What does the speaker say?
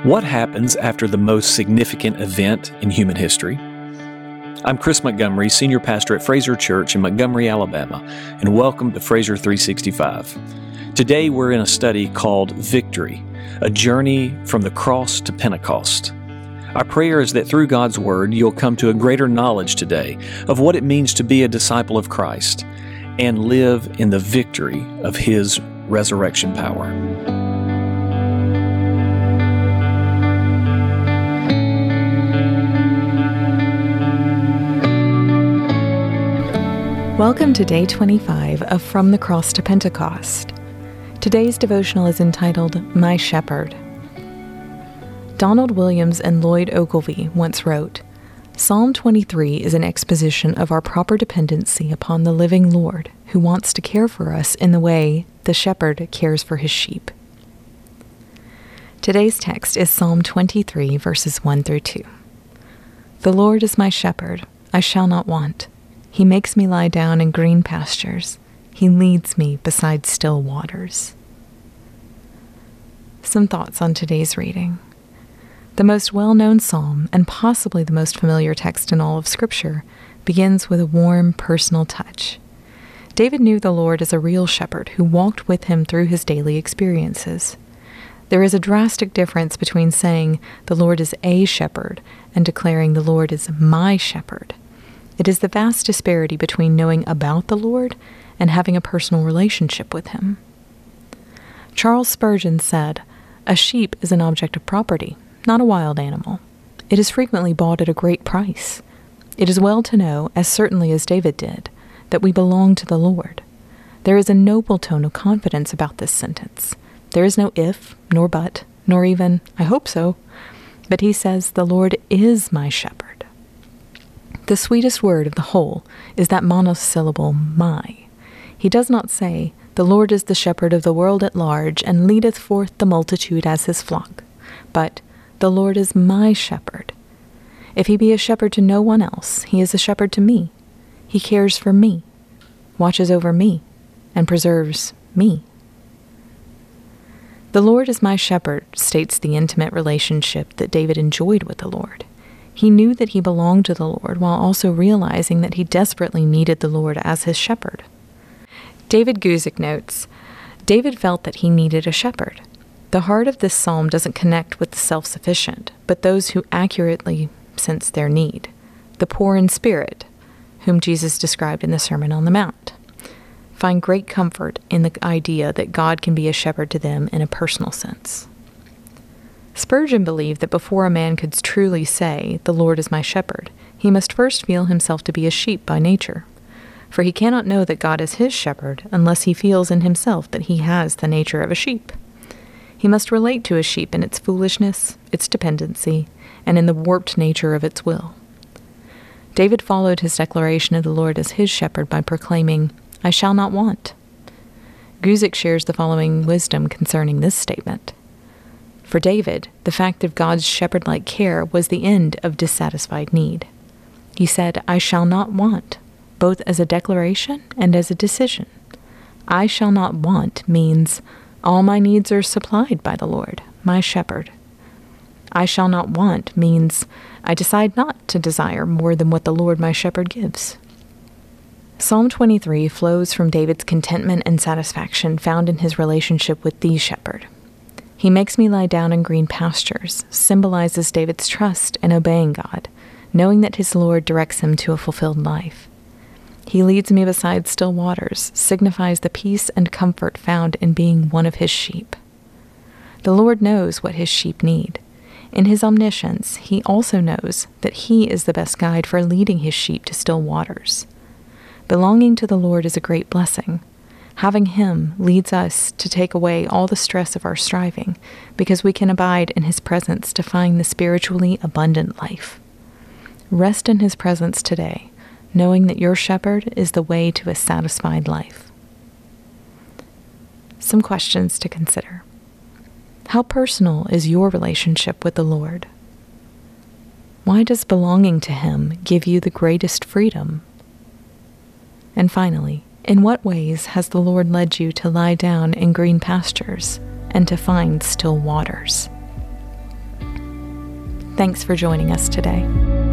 What happens after the most significant event in human history? I'm Chris Montgomery, Senior Pastor at Fraser Church in Montgomery, Alabama, and welcome to Fraser 365. Today we're in a study called Victory, a journey from the cross to Pentecost. Our prayer is that through God's Word, you'll come to a greater knowledge today of what it means to be a disciple of Christ and live in the victory of His resurrection power. Welcome to Day 25 of From the Cross to Pentecost. Today's devotional is entitled, My Shepherd. Donald Williams and Lloyd Ogilvie once wrote, Psalm 23 is an exposition of our proper dependency upon the living Lord, who wants to care for us in the way the shepherd cares for his sheep. Today's text is Psalm 23, verses 1 through 2. The Lord is my shepherd, I shall not want. He makes me lie down in green pastures. He leads me beside still waters. Some thoughts on today's reading. The most well-known psalm, and possibly the most familiar text in all of Scripture, begins with a warm, personal touch. David knew the Lord as a real shepherd who walked with him through his daily experiences. There is a drastic difference between saying the Lord is a shepherd and declaring the Lord is my shepherd. It is the vast disparity between knowing about the Lord and having a personal relationship with Him. Charles Spurgeon said, "A sheep is an object of property, not a wild animal. It is frequently bought at a great price. It is well to know, as certainly as David did, that we belong to the Lord." There is a noble tone of confidence about this sentence. There is no if, nor but, nor even, I hope so. But he says, the Lord is my shepherd. The sweetest word of the whole is that monosyllable, my. He does not say, the Lord is the shepherd of the world at large, and leadeth forth the multitude as his flock. But, the Lord is my shepherd. If he be a shepherd to no one else, he is a shepherd to me. He cares for me, watches over me, and preserves me. The Lord is my shepherd states the intimate relationship that David enjoyed with the Lord. He knew that he belonged to the Lord while also realizing that he desperately needed the Lord as his shepherd. David Guzik notes, David felt that he needed a shepherd. The heart of this psalm doesn't connect with the self-sufficient, but those who accurately sense their need, the poor in spirit, whom Jesus described in the Sermon on the Mount, find great comfort in the idea that God can be a shepherd to them in a personal sense. Spurgeon believed that before a man could truly say, the Lord is my shepherd, he must first feel himself to be a sheep by nature. For he cannot know that God is his shepherd unless he feels in himself that he has the nature of a sheep. He must relate to a sheep in its foolishness, its dependency, and in the warped nature of its will. David followed his declaration of the Lord as his shepherd by proclaiming, I shall not want. Guzik shares the following wisdom concerning this statement. For David, the fact of God's shepherd-like care was the end of dissatisfied need. He said, I shall not want, both as a declaration and as a decision. I shall not want means all my needs are supplied by the Lord, my shepherd. I shall not want means I decide not to desire more than what the Lord my shepherd gives. Psalm 23 flows from David's contentment and satisfaction found in his relationship with the shepherd. He makes me lie down in green pastures, symbolizes David's trust in obeying God, knowing that his Lord directs him to a fulfilled life. He leads me beside still waters, signifies the peace and comfort found in being one of his sheep. The Lord knows what his sheep need. In his omniscience, he also knows that he is the best guide for leading his sheep to still waters. Belonging to the Lord is a great blessing. Having Him leads us to take away all the stress of our striving, because we can abide in His presence to find the spiritually abundant life. Rest in His presence today, knowing that your shepherd is the way to a satisfied life. Some questions to consider. How personal is your relationship with the Lord? Why does belonging to Him give you the greatest freedom? And finally, in what ways has the Lord led you to lie down in green pastures and to find still waters? Thanks for joining us today.